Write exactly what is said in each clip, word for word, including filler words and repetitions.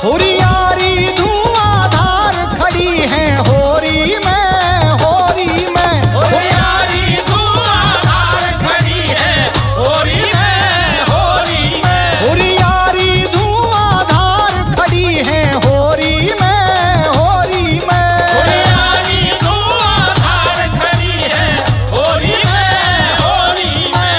हुरियारी धुआंधार खड़ी है होरी में, होरी में हुरियारी धुआंधार खड़ी है होरी में, होरी में हुरियारी धुआंधार खड़ी है होरी में, होरी में हुरियारी धुआंधार खड़ी है होरी में, होरी में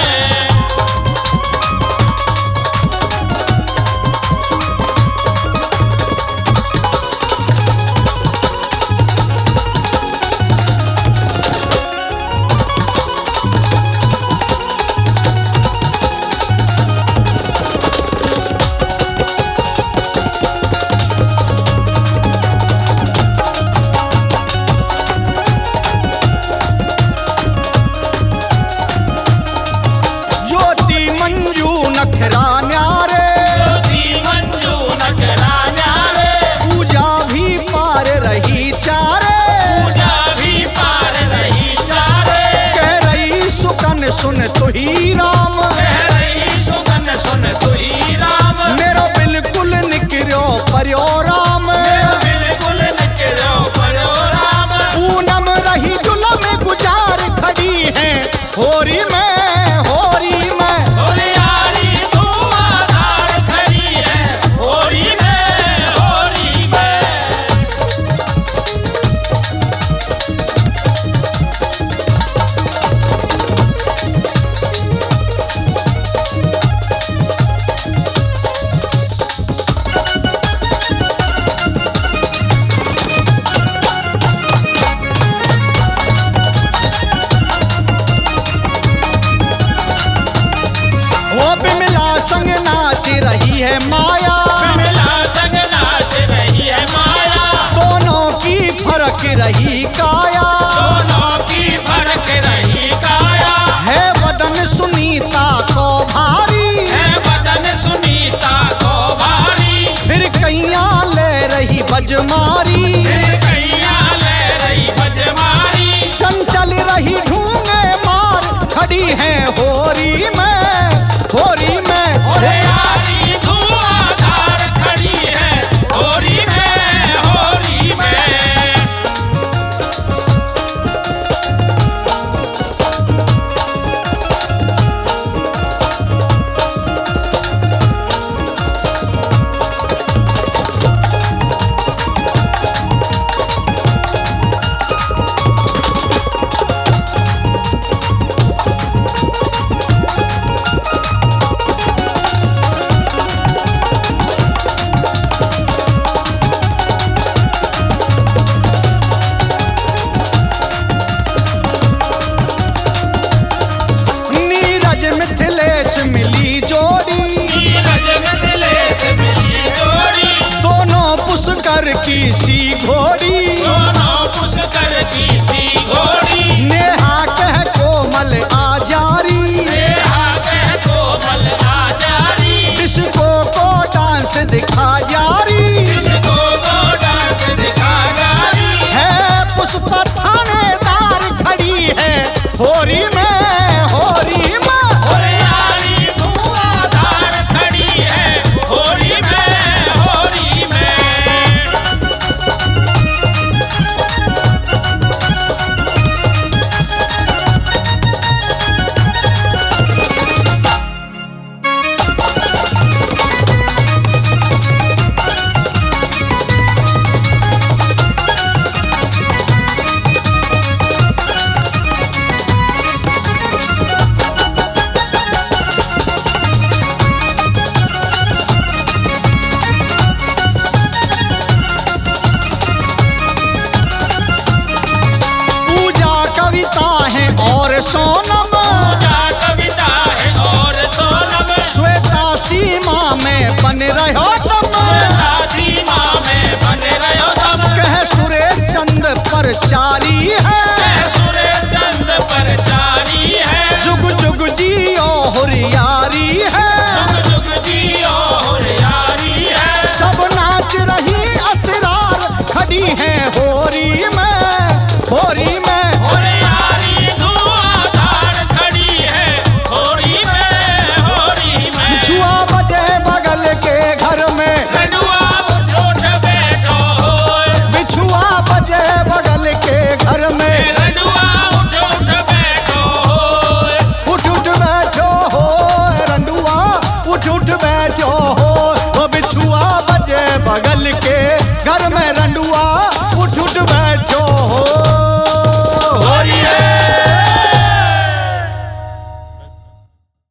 ज्योति मंजू नखरा न्यारे, ज्योति मंजू नखरा न्यारे, पूजा भी पार रही चारे, पूजा भी पार रही चारे, कह रही सुकन सुन तू ही राम, कह रही सुगन सुन तू ही राम, मेरा बिल्कुल निकरो पर्यो राम, बिल्कुल निकलो परो राम, पूनम रही जुलम गुजार खड़ी है होरी में, होरी में हुरियारी धुआंधार खड़ी है होरी में, होरी में वो बिमला संग नाच रही है माया, मिला संग नाच रही है माया, दोनों की फरक रही काया, दोनों की फरक रही काया, है वदन सुनीता को भारी, है बदन सुनीता को भारी, फिर कैया ले रही बजमारी, फिर कैया ले रही बजमारी, चंचल रही ढूंगे मार खड़ी है होरी में, होरी में हुरियारी धुआंधार खड़ी है होरी में, होरी में नीरज मिथिलेश मिली जोड़ी, नीरज मिथिलेश मिली जोड़ी, दोनों पुष्कर की सी घोड़ी, दोनों पुष्कर की सी घोड़ी, नेहा कह कोमल आजारी, नेहा कह कोमल आजारी, डिस्को को डांस दिखा जारी, इसको वो डांस दिखा जारी, है पुष्प थानेदार खड़ी है होरी में, होरी में हुरियारी धुआंधार खड़ी है होरी में, होरी में पूजा कविता है और सोनम, पूजा कविता है और सोनम, श्वेता सीमा में बन रहो